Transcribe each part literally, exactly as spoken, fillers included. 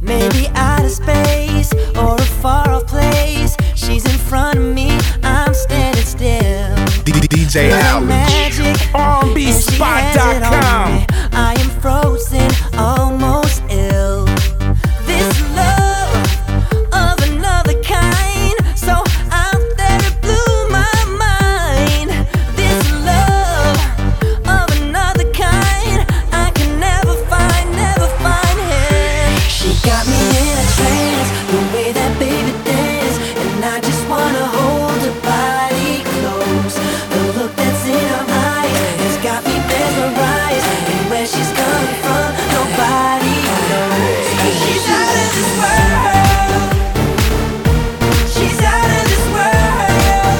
Maybe outer space or a far off place. She's in front of me, I'm standing still. D J Alex, R and B spot dot com. I am frozen, almost ill. This love of another kind, so out there it blew my mind. This love of another kind, I can never find, never find him. She got me in a trance, the way that baby dance, and I just wanna hold her body close. The look that's in her eyes has got me mesmerized, and where she's coming from, nobody knows. She's out of this world. She's out of this world.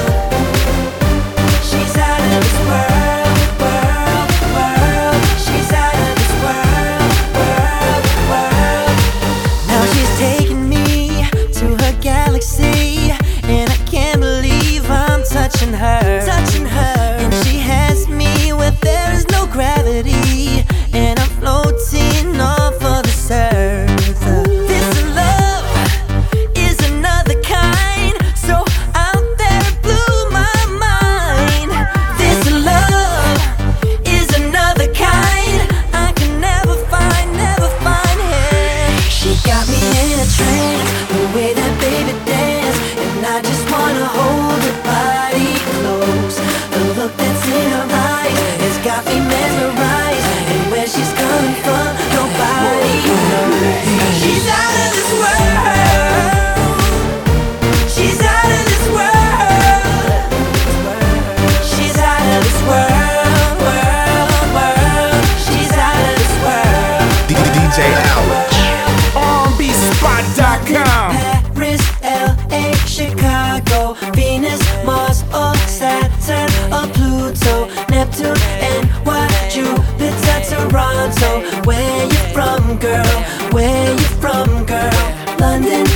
She's out of this world, world, world. She's out of this world, world, world. Now she's taking me to her galaxy, and I can't believe I'm touching her, touching her. And she has me where there is no gravity, and I'm floating off of the surf. This love is another kind, so out there it blew my mind. This love is another kind, I can never find, never find him. She got me in a trance, the way that baby dance, and I just wanna hold her body close. The look that's in her eyes has got me mesmerized, and where she's coming from, nobody knows. She's out of this world. She's out of this world. She's out of this world, world, world. She's out of this world. D J Alex, R and B spot dot com. Paris, L A, Chicago, Venus, Mars, or Saturn, or Pluto, Neptune, N Y, Jupiter, Toronto. Where you from, girl? Where you from, girl? London,